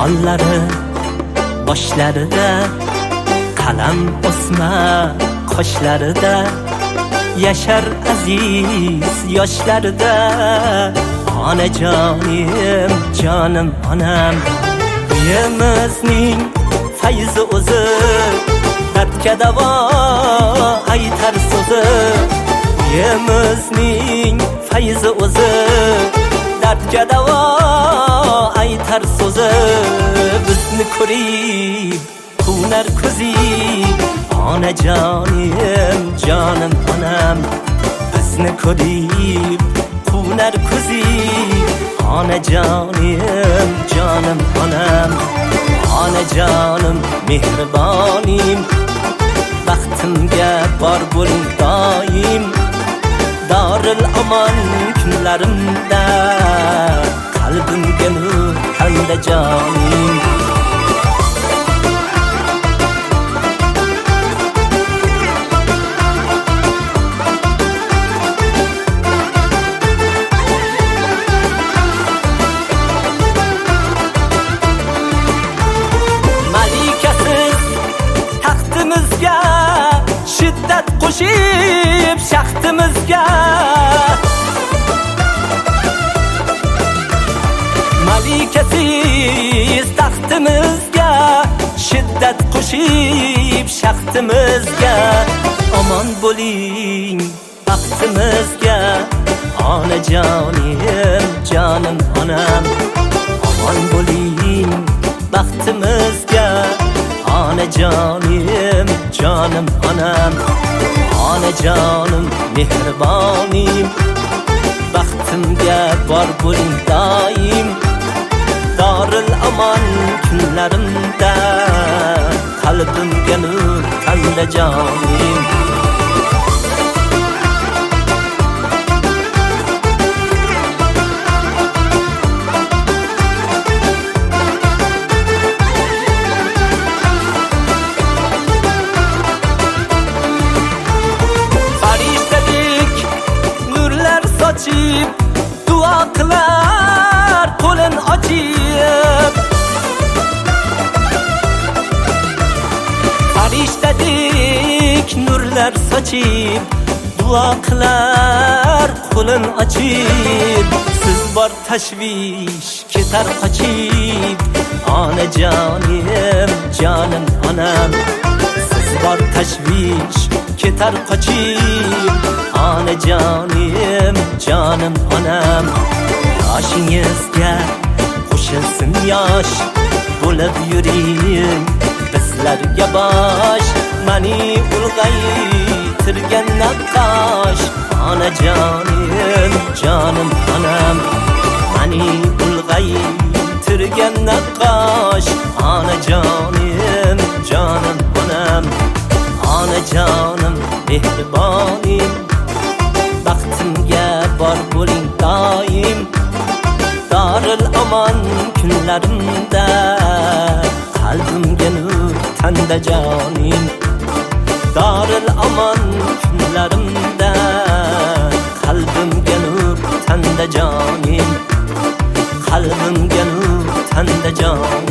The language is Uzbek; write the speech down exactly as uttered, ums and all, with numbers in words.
Hollari boshlarida qalam o'sma qoshlarida yashar aziz yoshlarida onajonim jonim onam uyimizning fayzi o'zi dardga davo aytar so'zi uyimizning fayzi o'zi dardga davo aytar so'zi bizni ko'rib kunar ko'zi onajonim jonim onam bizni ko'rib kunar ko'zi onajonim jonim onam onajonim mehribonim baxtimga bor bo'ling doim doril omon kunlarimda qalbimga nur tanda jonim shiddat qo'shib shaxtimizga malikasiz taxtimizga shiddat qo'shib shaxtimizga omon bo'ling baxtimizga onajonim jonim onam omon bo'ling baxtimizga onajonim jonim onam onajonim mehribonim baxtimga bor bo'ling doim doril omon kunlarimda qalbimga nur tanda jonim duo qilar qo'lin ochib farishtadek nurlar sochib duo qilar qo'lin ochib siz bor tashvish ketar qochib onajonim jonim onam siz bor tashvish ketar qochib onajonim jonim onam yoshingizga qo'shilsin yosh bo'lib yuring bizlarga bosh mani ulg'aytirgan naqosh onajonim jonim onam mani ulg'aytirgan naqosh onajonim jonim onam onajonim mehribonim baxtimga bor bo'ling doim doril omon kunlarimda qalbimga nur tanda jonim doril omon kunlarimda qalbimga nur tanda jonim qalbimga nur tanda jonim